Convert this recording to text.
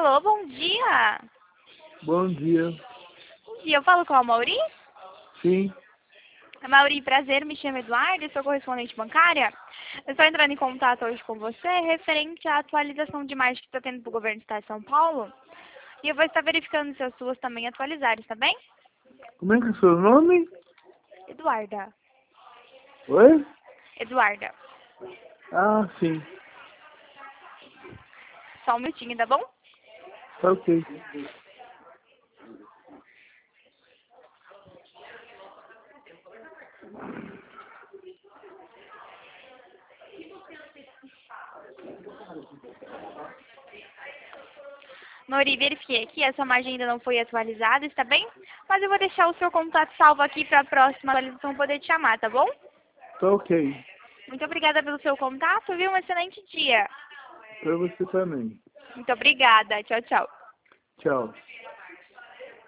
Alô, bom dia. Bom dia. Bom dia, eu falo com a Mauri? Sim, Mauri, prazer, me chamo Eduardo, sou correspondente bancária. Eu estou entrando em contato hoje com você referente à atualização de margem que está tendo para o governo do estado de São Paulo. E eu vou estar verificando se as suas também atualizarem, tá bem? como é que é o seu nome? Eduarda. Oi? Eduarda. Ah, sim. Só um minutinho, tá bom? Tá ok. Mauri, verifiquei aqui, essa margem ainda não foi atualizada, está bem? Mas eu vou deixar o seu contato salvo aqui para a próxima atualização poder te chamar, tá bom? Tá ok. Muito obrigada pelo seu contato, viu? Um excelente dia. Pra você também. Muito obrigada. Tchau, tchau. Tchau.